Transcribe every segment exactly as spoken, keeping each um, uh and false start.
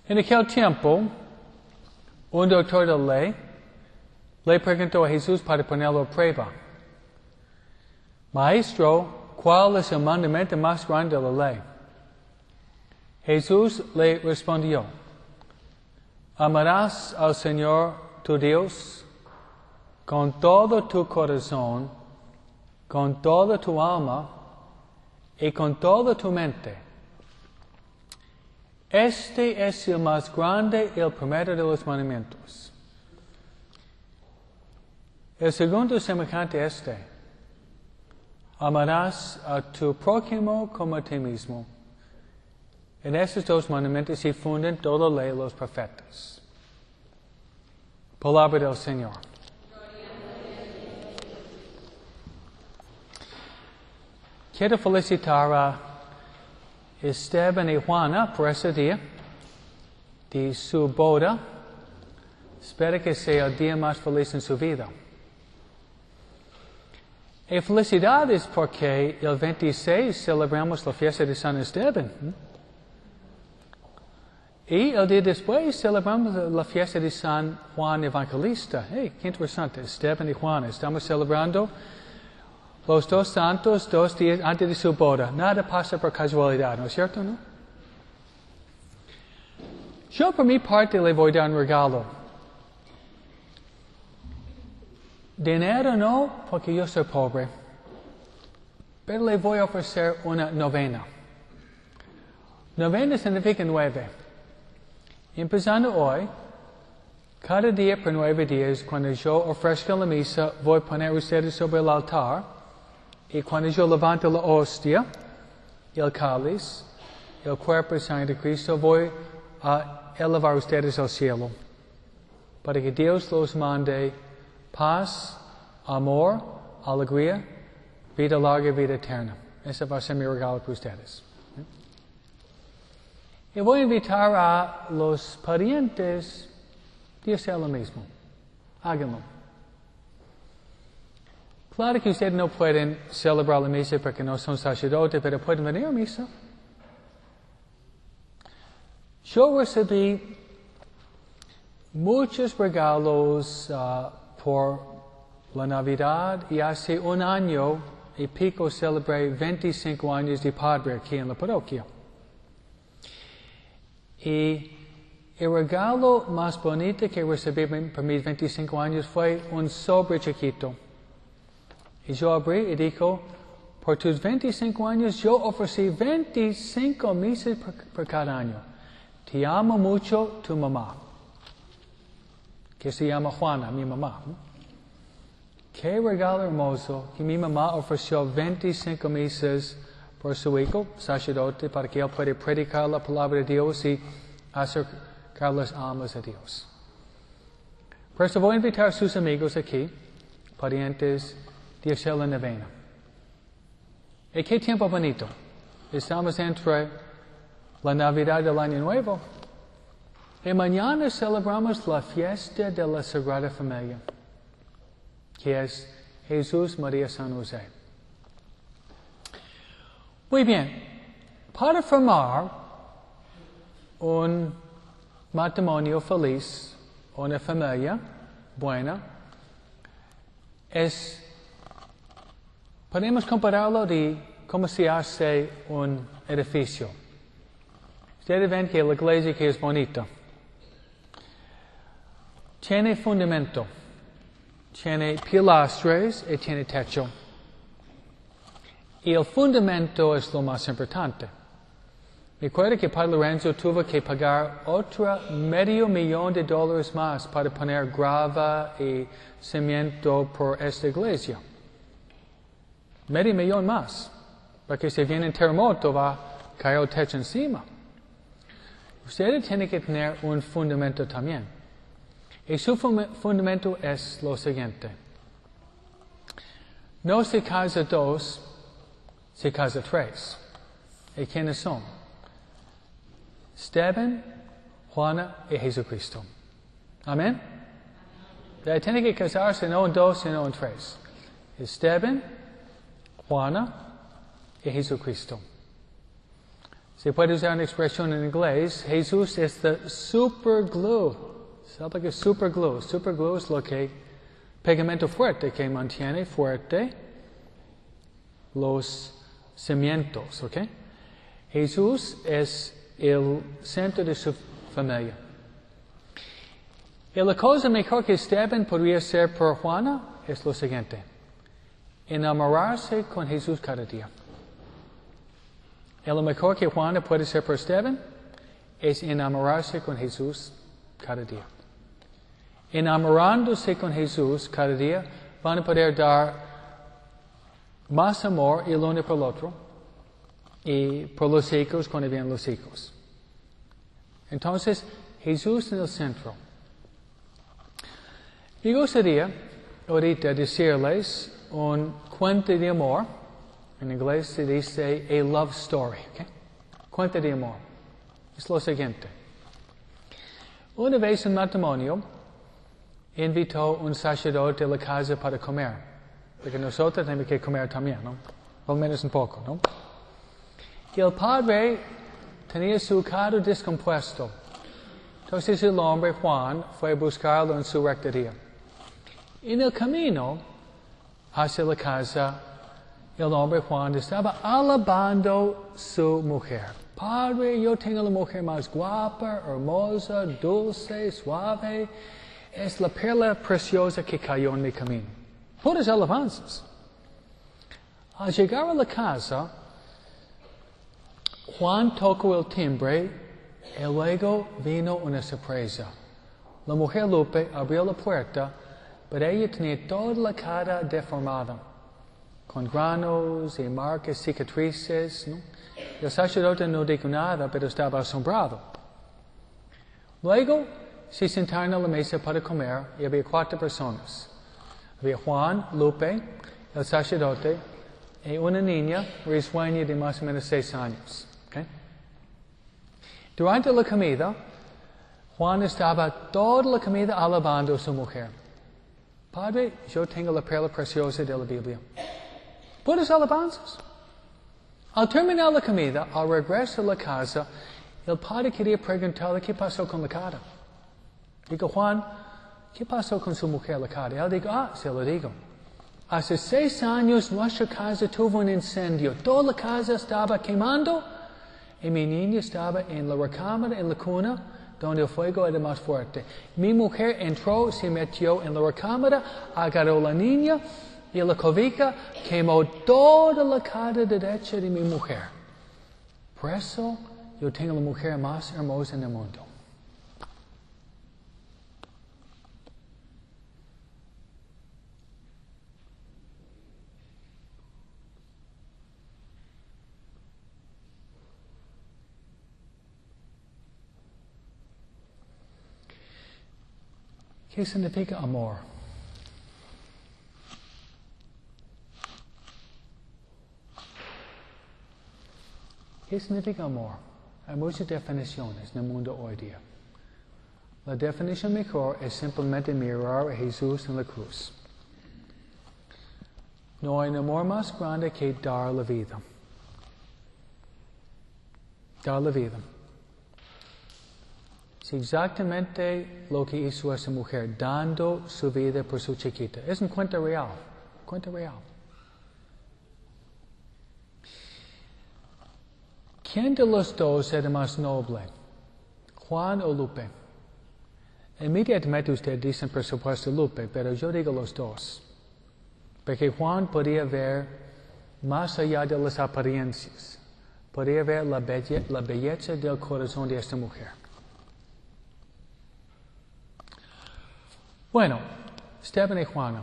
En aquel tiempo, un doctor de ley le preguntó a Jesús para ponerlo a prueba: Maestro, ¿cuál es el mandamiento más grande de la ley? Jesús le respondió: Amarás al Señor tu Dios con todo tu corazón, con toda tu alma y con toda tu mente. Este es el más grande y el primero de los mandamientos. El segundo es semejante a este: amarás a tu prójimo como a ti mismo. En estos dos mandamientos se funden toda la ley y los profetas. Palabra del Señor. Quiero felicitar a Esteban y Juana por ese día de su boda. Espero que sea el día más feliz en su vida. Y felicidades porque el veintiséis celebramos la fiesta de San Esteban. Y el día después celebramos la fiesta de San Juan Evangelista. Hey, qué interesante, Esteban y Juana. Estamos celebrando los dos santos dos días antes de su boda. Nada pasa por casualidad, ¿no es cierto? ¿No? Yo por mi parte le voy a dar un regalo. Dinero no, porque yo soy pobre. Pero le voy a ofrecer una novena. Novena significa nueve. Empezando hoy, cada día por nueve días, cuando yo ofrezca la misa, voy a poner ustedes sobre el altar. Y cuando yo levanto la hostia, el cáliz, el cuerpo y sangre de Cristo, voy a elevar ustedes al cielo. Para que Dios los mande paz, amor, alegría, vida larga y vida eterna. Ese va a ser mi regalo para ustedes. Y voy a invitar a los parientes de hacer lo mismo. Háganlo. Claro que ustedes no pueden celebrar la misa porque no son sacerdotes, pero pueden venir a misa. Yo recibí muchos regalos uh, por la Navidad y hace un año y pico celebré veinticinco años de padre aquí en la parroquia. Y el regalo más bonito que recibí por mis veinticinco años fue un sobre chiquito. Y yo abrí y dijo: por tus veinticinco años yo ofrecí veinticinco misas por, por cada año. Te amo mucho, tu mamá. Que se llama Juana, mi mamá. Qué regalo hermoso que mi mamá ofreció veinticinco misas por su hijo, sacerdote, para que él pueda predicar la palabra de Dios y acercar las almas a Dios. Por eso voy a invitar a sus amigos aquí, parientes, de hacer la novena. ¿Y qué tiempo bonito? Estamos entre la Navidad del Año Nuevo y mañana celebramos la fiesta de la Sagrada Familia, que es Jesús, María, San José. Muy bien, para formar un matrimonio feliz, una familia buena, es podemos compararlo de cómo se hace un edificio. Ustedes ven que la iglesia que es bonita tiene fundamento, tiene pilastras y tiene techo. Y el fundamento es lo más importante. Recuerda que Padre Lorenzo tuvo que pagar otro medio millón de dólares más para poner grava y cimiento por esta iglesia. Medio millón más, porque si viene un terremoto va a caer el techo encima. Ustedes tienen que tener un fundamento también. Y su fundamento es lo siguiente: no se casa dos, se casa tres. ¿Y quiénes son? Esteban, Juana y Jesucristo. Amén. Tienen que casarse no en dos, sino en tres. Esteban, Juana y Jesucristo. Se puede usar una expresión en inglés, Jesús es the super glue. ¿Sabe lo que es super glue? Super glue es lo que, pegamento fuerte que mantiene fuerte los cimientos, ¿ok? Jesús es el centro de su familia. Y la cosa mejor que Esteban podría ser por Juana es lo siguiente: enamorarse con Jesús cada día. Y lo mejor que Juana puede ser por Esteban es enamorarse con Jesús cada día. Enamorándose con Jesús cada día, van a poder dar más amor el uno por el otro y por los hijos cuando vienen los hijos. Entonces, Jesús en el centro. Me gustaría ahorita decirles un cuento de amor. En inglés se dice a love story. ¿Okay? Cuento de amor. Es lo siguiente. Una vez un matrimonio invitó un sacerdote a la casa para comer. Porque nosotros tenemos que comer también, ¿no? Al menos un poco, ¿no? Y el padre tenía su carro descompuesto. Entonces el hombre Juan fue a buscarlo en su rectoría. En el camino hacia la casa, el hombre Juan estaba alabando su mujer. Padre, yo tengo la mujer más guapa, hermosa, dulce, suave. Es la perla preciosa que cayó en mi camino. Puras alabanzas. Al llegar a la casa, Juan tocó el timbre y luego vino una sorpresa. La mujer Lupe abrió la puerta, pero ella tenía toda la cara deformada, con granos y marcas, cicatrices, ¿no? El sacerdote no dijo nada, pero estaba asombrado. Luego se sentaron a la mesa para comer y había cuatro personas. Había Juan, Lupe, el sacerdote y una niña risueña de más o menos seis años. ¿Okay? Durante la comida, Juan estaba toda la comida alabando a su mujer. Padre, yo tengo la perla preciosa de la Biblia. Puras alabanzas. Al terminar la comida, al regreso a la casa, el padre quería preguntarle qué pasó con la cara. Digo, Juan, ¿qué pasó con su mujer la cara? Él dijo, ah, se lo digo. Hace seis años nuestra casa tuvo un incendio. Toda la casa estaba quemando y mi niña estaba en la recámara, en la cuna, donde el fuego era más fuerte. Mi mujer entró, se metió en la recámara, agarró la niña y la cobija quemó toda la cara derecha de mi mujer. Por eso yo tengo la mujer más hermosa en el mundo. ¿Qué significa amor? ¿Qué significa amor? Hay muchas definiciones en el mundo hoy día. La definición mejor es simplemente mirar a Jesús en la cruz. No hay amor más grande que dar la vida. Dar la vida. Es exactamente lo que hizo esa mujer, dando su vida por su chiquita. Es un cuento real, cuento real. ¿Quién de los dos era más noble? ¿Juan o Lupe? Inmediatamente ustedes dicen, por supuesto, Lupe, pero yo digo los dos. Porque Juan podía ver más allá de las apariencias. Podía ver la, belle- la belleza del corazón de esta mujer. Bueno, Esteban y Juana.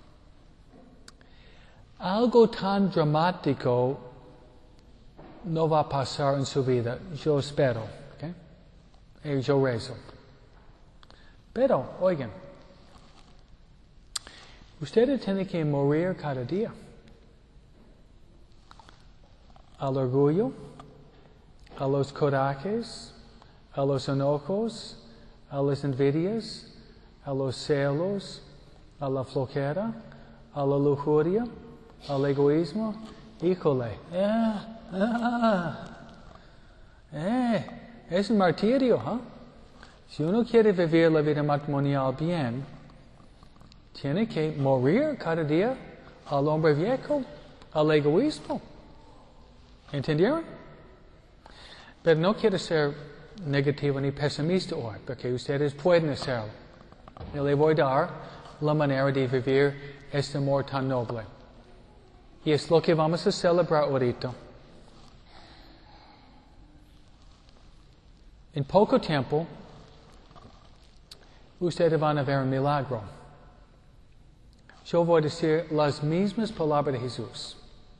Algo tan dramático no va a pasar en su vida. Yo espero. ¿Okay? Y yo rezo. Pero, oigan, ustedes tienen que morir cada día. Al orgullo, a los corajes, a los enojos, a las envidias, a los celos, a la flojera, a la lujuria, al egoísmo. Híjole. Ah, ah. Eh, es un martirio, ¿eh? Si uno quiere vivir la vida matrimonial bien, tiene que morir cada día al hombre viejo, al egoísmo. ¿Entendieron? Pero no quiero ser negativo ni pesimista hoy, porque ustedes pueden hacerlo. Yo le voy a dar la manera de vivir este amor tan noble. Y es lo que vamos a celebrar ahorita. En poco tiempo, ustedes van a ver un milagro. Yo voy a decir las mismas palabras de Jesús.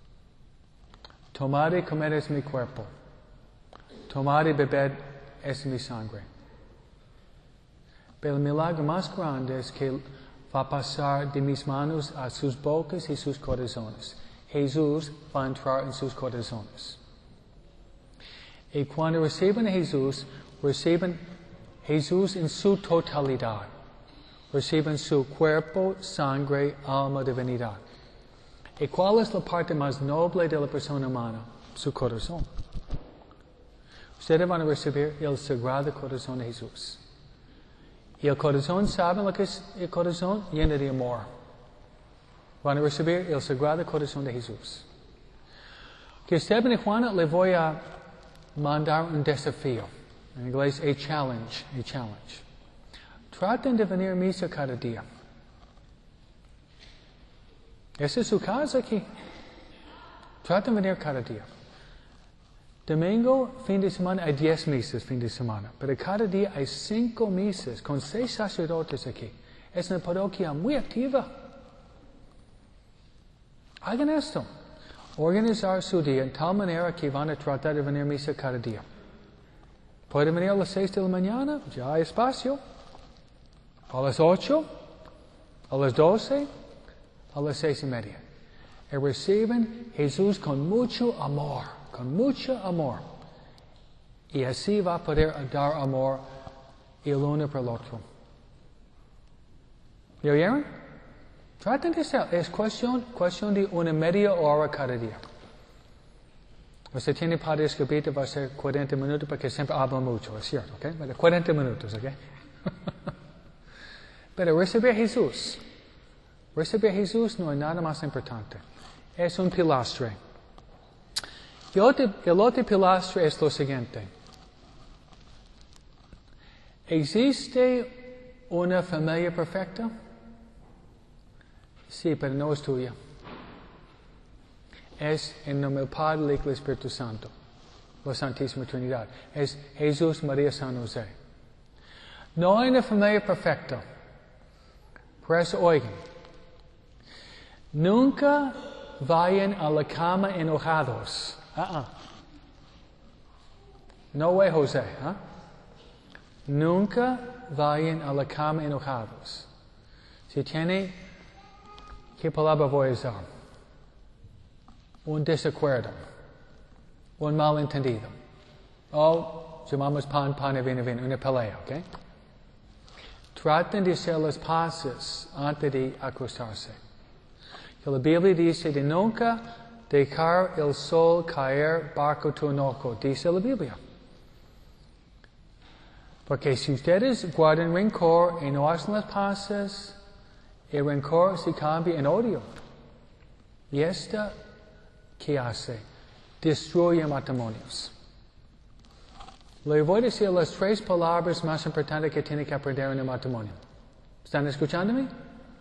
Tomad y comed es mi cuerpo. Tomad y bebed es mi sangre. Pero el milagro más grande es que va a pasar de mis manos a sus bocas y sus corazones. Jesús va a entrar en sus corazones. Y cuando reciben a Jesús, reciben Jesús en su totalidad. Reciben su cuerpo, sangre, alma, divinidad. ¿Y cuál es la parte más noble de la persona humana? Su corazón. Ustedes van a recibir el sagrado corazón de Jesús. Y el corazón, ¿saben lo que es el corazón? Lleno de amor. Van a recibir el sagrado corazón de Jesús. Que Esteban y Juana le voy a mandar un desafío. En inglés, a challenge, a challenge. Traten de venir a misa cada día. Esa es su casa aquí. Traten de venir cada día. Domingo, fin de semana, hay diez misas fin de semana. Pero cada día hay cinco misas con seis sacerdotes aquí. Es una parroquia muy activa. Hagan esto. Organizar su día en tal manera que van a tratar de venir a misa cada día. Pueden venir a las seis de la mañana, ya hay espacio. A las ocho, a las doce, a las seis y media. Y reciben Jesús con mucho amor, con mucho amor. Y así va a poder dar amor el uno por el otro. ¿Me oyeron? Traten de hacer. Es cuestión, cuestión de una media hora cada día. Usted tiene padre escribir, va a ser cuarenta minutos porque siempre habla mucho, es cierto, ¿ok? Pero cuarenta minutos, ¿ok? Pero recibir a Jesús. Recibir a Jesús no es nada más importante. Es un pilastre. Y otro, el otro pilastre es lo siguiente. ¿Existe una familia perfecta? Sí, pero no es tuya. Es en nombre del Padre, del Hijo y del Espíritu Santo. La Santísima Trinidad. Es Jesús, María, San José. No hay una familia perfecta. Por eso, oigan. Nunca vayan a la cama enojados. Uh-uh. No way, José. ¿eh? Nunca vayan a la cama enojados. Si tiene, ¿qué palabra voy a usar? Un desacuerdo, un malentendido. O llamamos pan, pan y vino, vino, una pelea, ¿ok? Traten de hacer las paces antes de acostarse. Que la Biblia dice de nunca dejar el sol caer bajo tu enojo, dice la Biblia. Porque si ustedes guardan rencor y no hacen las paces, el rencor se cambia en odio. Y esta, ¿qué hace? Destruye matrimonios. Le voy a decir las tres palabras más importantes que tiene que aprender en el matrimonio. ¿Están escuchándome?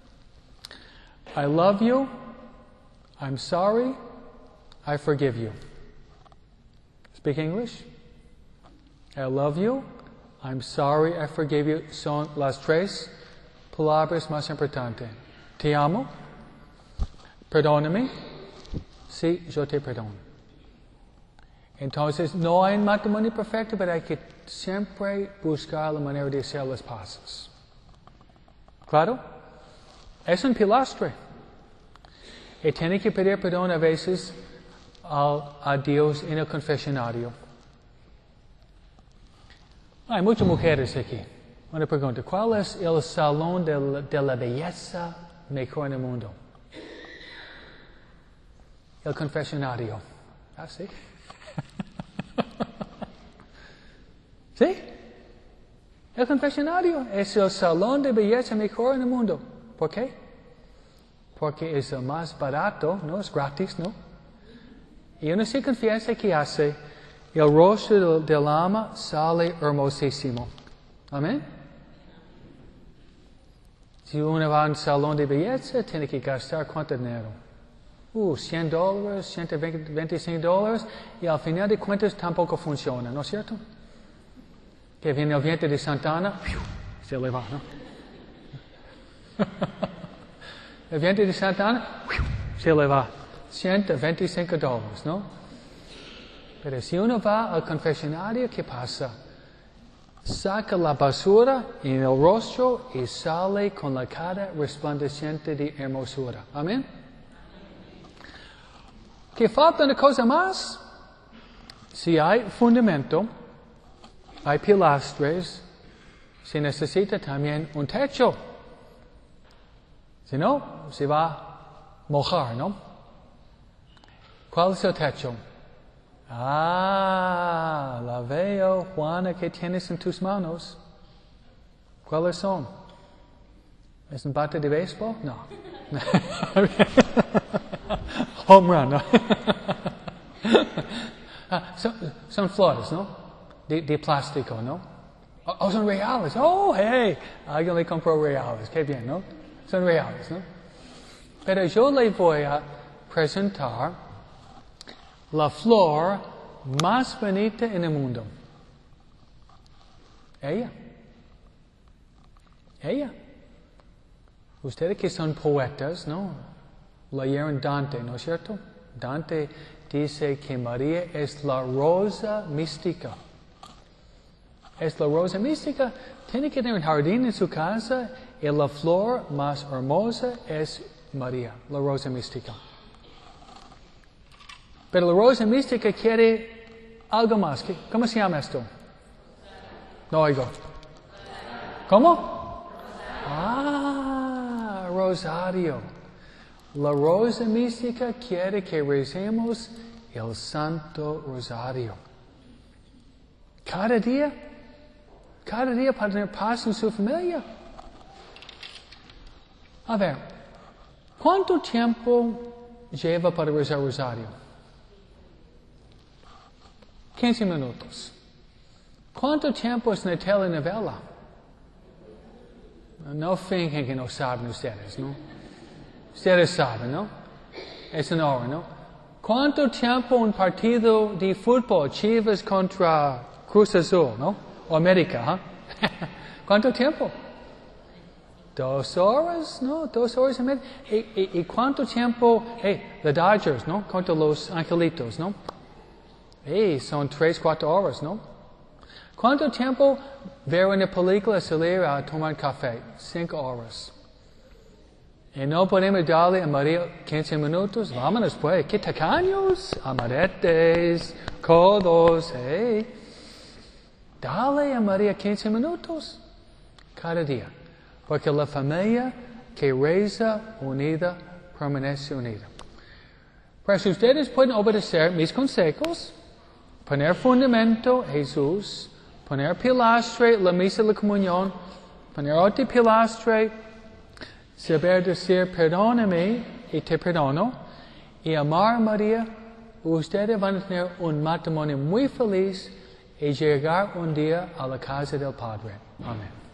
I love you, I'm sorry, I forgive you. Speak English? I love you, I'm sorry, I forgive you. Son las tres palabras más importantes. Te amo, perdóname, sí, yo te perdono. Entonces, no hay un matrimonio perfecto, pero hay que siempre buscar la manera de hacer las paces. ¿Claro? Es un pilastre. Y tiene que pedir perdón a veces al, a Dios en el confesionario. Hay muchas mujeres aquí. Una pregunta, ¿cuál es el salón de la, de la belleza mejor en el mundo? El confesionario. ¿Ah, sí? ¿Sí? El confesionario es el salón de belleza mejor en el mundo. ¿Por qué? Porque es el más barato, ¿no? Es gratis, ¿no? Y uno se confiesa que hace, el rostro del, del alma sale hermosísimo. Amén. Si uno va a un salón de belleza, tiene que gastar cuánto dinero. Uh, cien dólares, ciento veinticinco dólares, y al final de cuentas tampoco funciona, ¿no es cierto? Que viene el viento de Santana, se le va, ¿no? El viento de Santana, se le va. ciento veinticinco dólares, ¿no? Pero si uno va al confesionario, ¿qué pasa? Saca la basura en el rostro y sale con la cara resplandeciente de hermosura. Amén. ¿Qué falta una cosa más? Si hay fundamento, hay pilastres, se necesita también un techo. Si no, se va a mojar, ¿no? ¿Cuál es el techo? Ah, la veo, Juana, que tienes en tus manos. ¿Cuáles son? ¿Es un bate de béisbol? No. Home run, ¿no? ah, son, son flores, ¿no? De, de plástico, ¿no? Oh, oh, son reales. Oh, hey, alguien le compró reales. Qué bien, ¿no? Son reales, ¿no? Pero yo le voy a presentar la flor más bonita en el mundo. Ella. Ella. Ustedes que son poetas, ¿no? Leyeron Dante, ¿no es cierto? Dante dice que María es la rosa mística. Es la rosa mística. Tiene que tener un jardín en su casa y la flor más hermosa es María, la rosa mística. Pero la rosa mística quiere algo más. ¿Cómo se llama esto? No oigo. ¿Cómo? Ah, rosario. La rosa mística quiere que recemos el Santo Rosario. Cada día, cada día para tener paz en su familia. A ver, ¿cuánto tiempo lleva para rezar rosario? quince minutos. ¿Cuánto tiempo es una telenovela? No fingen que no saben ustedes, ¿no? Ustedes saben, ¿no? Es una hora, ¿no? ¿Cuánto tiempo un partido de fútbol, Chivas contra Cruz Azul, ¿no? O América, ¿eh? ¿Cuánto tiempo? Dos horas, ¿no? Dos horas y media. ¿Y, y, y cuánto tiempo? Hey, the Dodgers, ¿no? Contra los Angelitos, ¿no? Hey, son tres, cuatro horas, ¿no? ¿Cuánto tiempo ver una película, salir a tomar café? Cinco horas. Y no podemos darle a María quince minutos. Vámonos pues. ¿Qué tacaños? Amaretes, codos, hey. Dale a María quince minutos cada día. Porque la familia que reza unida permanece unida. Pues ustedes pueden obedecer mis consejos. Poner fundamento, Jesús. Poner pilastre, la misa de la comunión. Poner otro pilastre, saber decir perdóname y te perdono. Y amar a María. Ustedes van a tener un matrimonio muy feliz y llegar un día a la casa del Padre. Amén.